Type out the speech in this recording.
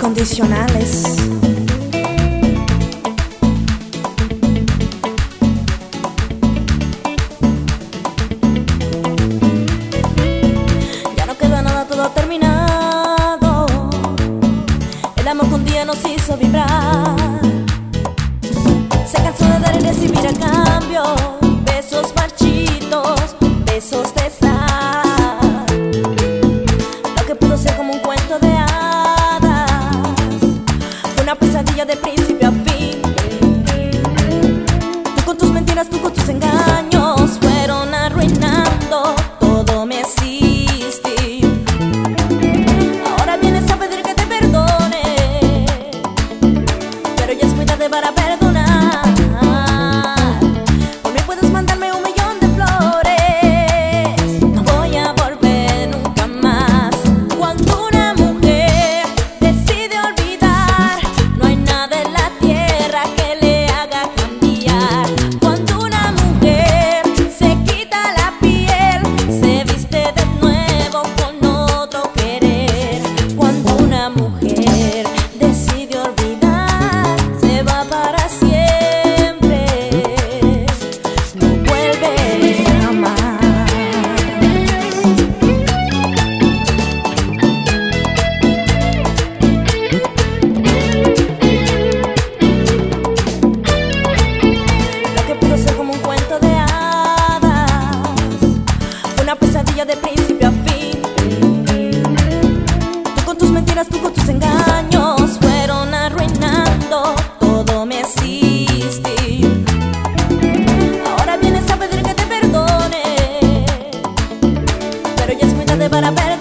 incondicionales. Ya no queda nada, todo terminado. El amor que un día nos hizo vibrar se cansó de dar y recibir a cambio besos marchitos, besos de sal. Lo que pudo ser como un cuento de hadas fue una pesadilla de principio a fin. Tú con tus mentiras, tú con tus engaños fueron arruinando todo mi existir. Ahora vienes a pedir que te perdone, pero ya es muy tarde para perdonar. Por mí puedes mandarme 1.000.000 de flores, no voy a volver nunca más. Cuando una mujer decide olvidar, no hay nada en la tierra que le haga cambiar. Cuando una mujer se quita la piel, se viste de nuevo con otro querer. Cuando una mujer decide olvidar, se va para siempre, no vuelve jamás. Lo que pudo ser como un cuento de hadas fue una pesadilla de principio a fin. Tú con tus mentiras, tú con tus engaños fueron arruinando todo mi existir. Ahora vienes a pedir que te perdone, pero ya es muy tarde para perdonar.